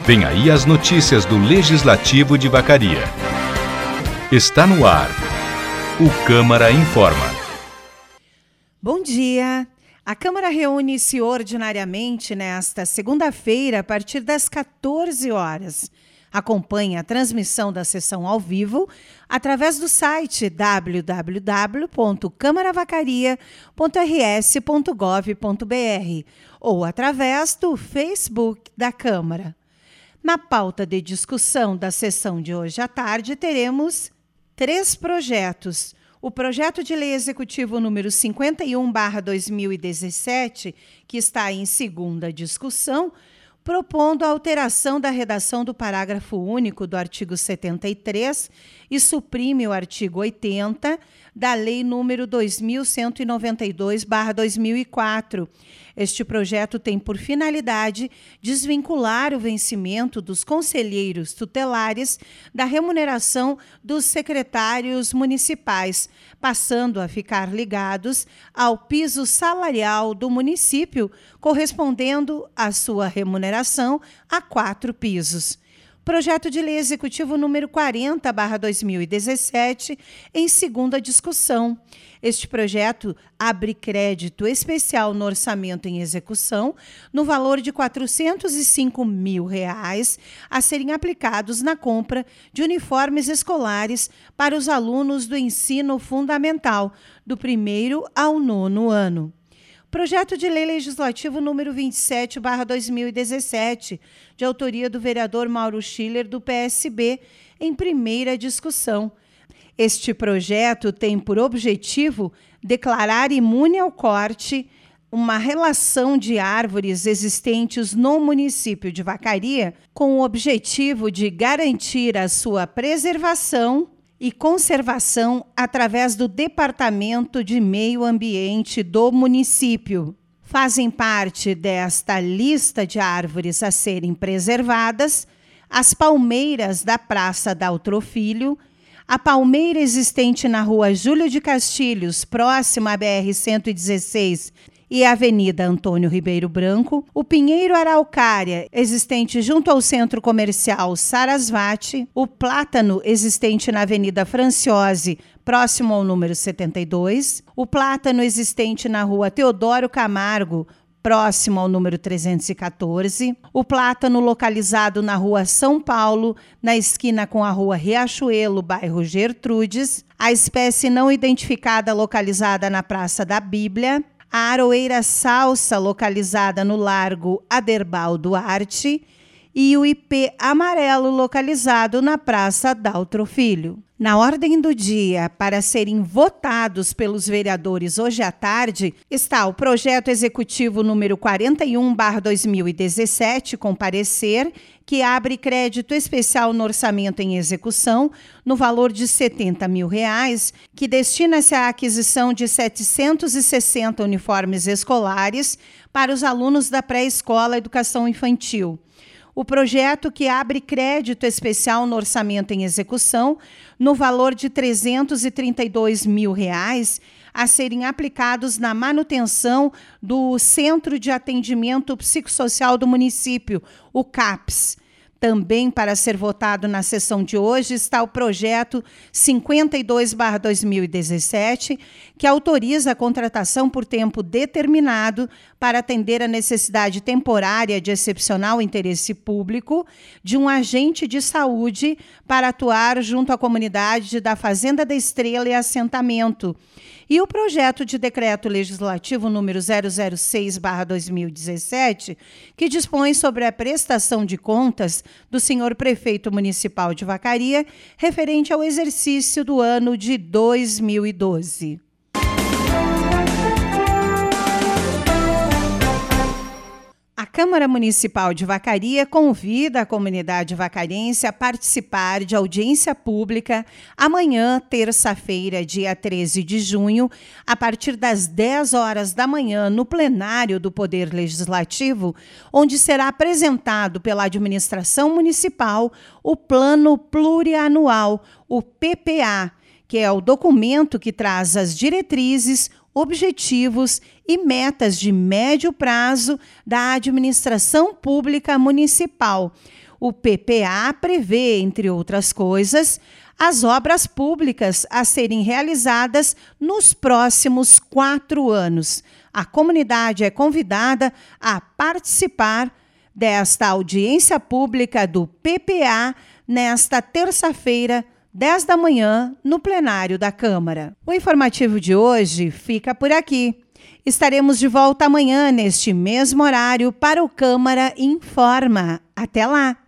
Vem aí as notícias do Legislativo de Vacaria. Está no ar. O Câmara Informa. Bom dia. A Câmara reúne-se ordinariamente nesta segunda-feira a partir das 14 horas. Acompanhe a transmissão da sessão ao vivo através do site www.câmaravacarias.rs.gov.br ou através do Facebook da Câmara. Na pauta de discussão da sessão de hoje à tarde, teremos 3 projetos. O projeto de lei executivo número 51/2017, que está em segunda discussão, propondo a alteração da redação do parágrafo único do artigo 73 e suprime o artigo 80 da Lei número 2192/2004. Este projeto tem por finalidade desvincular o vencimento dos conselheiros tutelares da remuneração dos secretários municipais, passando a ficar ligados ao piso salarial do município, correspondendo à sua remuneração a 4 pisos. Projeto de lei executivo número 40/2017, em segunda discussão. Este projeto abre crédito especial no orçamento em execução no valor de R$ 405 mil a serem aplicados na compra de uniformes escolares para os alunos do ensino fundamental, do 1º ao 9º ano. Projeto de lei legislativo número 27/2017, de autoria do vereador Mauro Schiller, do PSB, em primeira discussão. Este projeto tem por objetivo declarar imune ao corte uma relação de árvores existentes no município de Vacaria, com o objetivo de garantir a sua preservação e conservação através do Departamento de Meio Ambiente do município. Fazem parte desta lista de árvores a serem preservadas as palmeiras da Praça Daltro Filho, a palmeira existente na Rua Júlio de Castilhos, próxima à BR-116 e a Avenida Antônio Ribeiro Branco, o pinheiro araucária, existente junto ao Centro Comercial Sarasvati, o plátano existente na Avenida Franciose, próximo ao número 72, o plátano existente na Rua Teodoro Camargo, próximo ao número 314, o plátano localizado na Rua São Paulo, na esquina com a Rua Riachuelo, bairro Gertrudes, a espécie não identificada localizada na Praça da Bíblia, a aroeira salsa localizada no Largo Aderbal Duarte e o ipê amarelo localizado na Praça Daltro Filho. Na ordem do dia, para serem votados pelos vereadores hoje à tarde, está o projeto executivo número 41/2017, com parecer, que abre crédito especial no orçamento em execução, no valor de R$ 70 mil, que destina-se à aquisição de 760 uniformes escolares para os alunos da pré-escola Educação Infantil. O projeto que abre crédito especial no orçamento em execução, no valor de R$ 332 mil, a serem aplicados na manutenção do Centro de Atendimento Psicossocial do município, o CAPS. Também para ser votado na sessão de hoje está o projeto 52/2017, que autoriza a contratação por tempo determinado para atender a necessidade temporária de excepcional interesse público de um agente de saúde para atuar junto à comunidade da Fazenda da Estrela e Assentamento. E o projeto de decreto legislativo número 006/2017, que dispõe sobre a prestação de contas do senhor prefeito municipal de Vacaria, referente ao exercício do ano de 2012. A Câmara Municipal de Vacaria convida a comunidade vacarense a participar de audiência pública amanhã, terça-feira, dia 13 de junho, a partir das 10 horas da manhã, no plenário do Poder Legislativo, onde será apresentado pela administração municipal o Plano Plurianual, o PPA, que é o documento que traz as diretrizes, objetivos e metas de médio prazo da administração pública municipal. O PPA prevê, entre outras coisas, as obras públicas a serem realizadas nos próximos 4 anos. A comunidade é convidada a participar desta audiência pública do PPA nesta terça-feira, 10 da manhã, no plenário da Câmara. O informativo de hoje fica por aqui. Estaremos de volta amanhã, neste mesmo horário, para o Câmara Informa. Até lá!